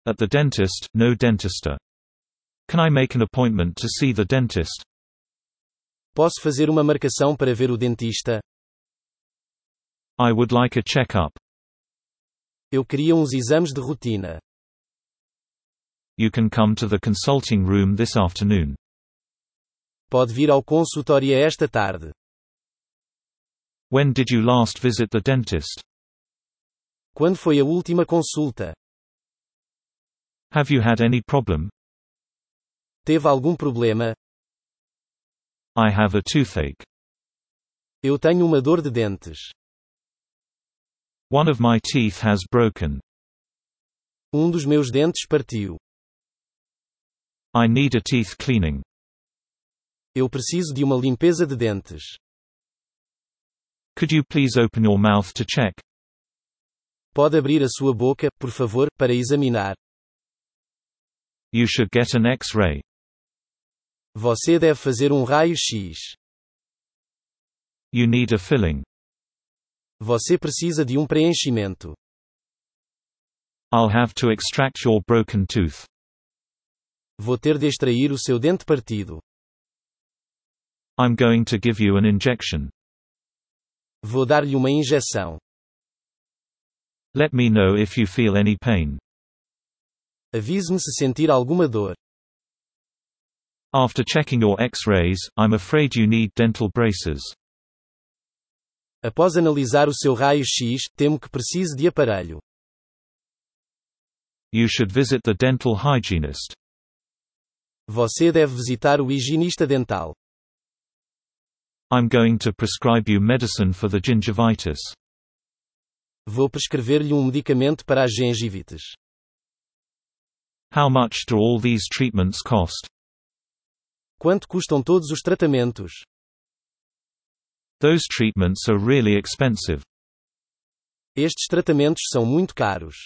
At the dentist, no dentista. Can I make an appointment to see the dentist? Posso fazer uma marcação para ver o dentista? I would like a check-up. Eu queria uns exames de rotina. You can come to the consulting room this afternoon. Pode vir ao consultório esta tarde. When did you last visit the dentist? Quando foi a última consulta? Have you had any problem? Teve algum problema? I have a toothache. Eu tenho uma dor de dentes. One of my teeth has broken. Dos meus dentes partiu. I need a teeth cleaning. Eu preciso de uma limpeza de dentes. Could you please open your mouth to check? Pode abrir a sua boca, por favor, para examinar. You should get an X-ray. Você deve fazer um raio-x. You need a filling. Você precisa de um preenchimento. I'll have to extract your broken tooth. Vou ter de extrair o seu dente partido. I'm going to give you an injection. Vou dar-lhe uma injeção. Let me know if you feel any pain. Avise-me se sentir alguma dor. After checking your X-rays, I'm afraid you need dental braces. Após analisar o seu raio-x, temo que precise de aparelho. You should visit the dental hygienist. Você deve visitar o higienista dental. I'm going to prescribe you medicine for the gingivitis. Vou prescrever-lhe um medicamento para as gengivites. How much do all these treatments cost? Quanto custam todos os tratamentos? Those treatments are really expensive. Estes tratamentos são muito caros.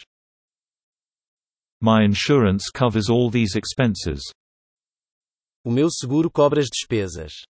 My insurance covers all these expenses. O meu seguro cobre as despesas.